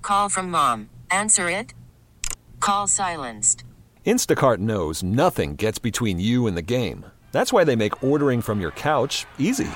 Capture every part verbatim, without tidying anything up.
call from mom. Answer it. Call silenced. Instacart knows nothing gets between you and the game. That's why they make ordering from your couch easy.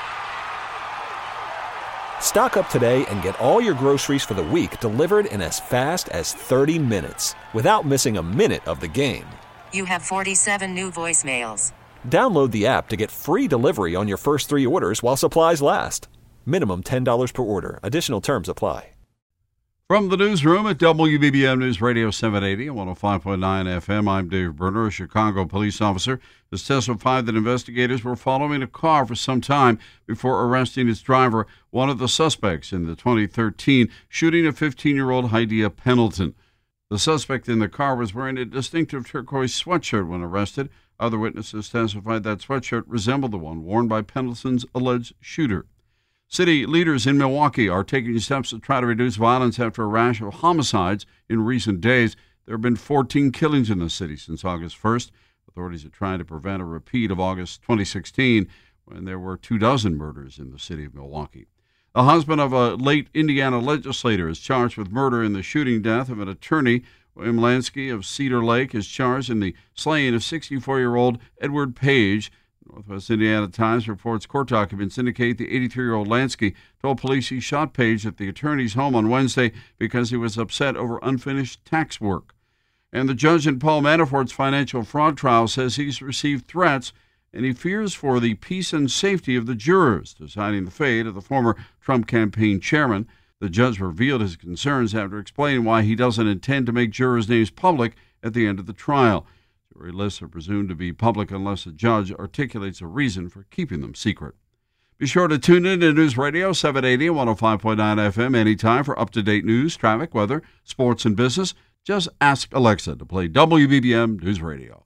Stock up today and get all your groceries for the week delivered in as fast as thirty minutes without missing a minute of the game. You have forty-seven new voicemails. Download the app to get free delivery on your first three orders while supplies last. Minimum ten dollars per order. Additional terms apply. From the newsroom at W B B M News Radio seven eighty and one oh five point nine F M, I'm Dave Berner. A Chicago police officer has testified that investigators were following a car for some time before arresting its driver, one of the suspects in the twenty thirteen shooting of fifteen-year-old Hydea Pendleton. The suspect in the car was wearing a distinctive turquoise sweatshirt when arrested. Other witnesses testified that sweatshirt resembled the one worn by Pendleton's alleged shooter. City leaders in Milwaukee are taking steps to try to reduce violence after a rash of homicides in recent days. There have been fourteen killings in the city since August first. Authorities are trying to prevent a repeat of August twenty sixteen, when there were two dozen murders in the city of Milwaukee. The husband of a late Indiana legislator is charged with murder in the shooting death of an attorney. William Lansky of Cedar Lake is charged in the slaying of sixty-four-year-old Edward Page. Northwest Indiana Times reports court documents indicate the eighty-three-year-old Lansky told police he shot Page at the attorney's home on Wednesday because he was upset over unfinished tax work. And the judge in Paul Manafort's financial fraud trial says he's received threats and he fears for the peace and safety of the jurors, deciding the fate of the former Trump campaign chairman. The judge revealed his concerns after explaining why he doesn't intend to make jurors' names public at the end of the trial. Jury lists are presumed to be public unless a judge articulates a reason for keeping them secret. Be sure to tune in to News Radio seven eighty and one oh five point nine F M anytime for up-to-date news, traffic, weather, sports, and business. Just ask Alexa to play W B B M News Radio.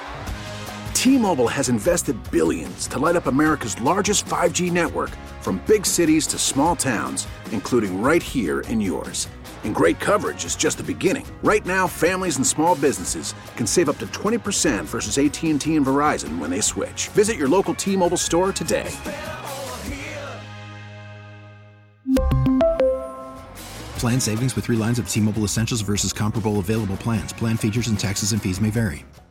T-Mobile has invested billions to light up America's largest five G network, from big cities to small towns, including right here in yours. And great coverage is just the beginning. Right now, families and small businesses can save up to twenty percent versus A T and T and Verizon when they switch. Visit your local T-Mobile store today. Plan savings with three lines of T-Mobile Essentials versus comparable available plans. Plan features and taxes and fees may vary.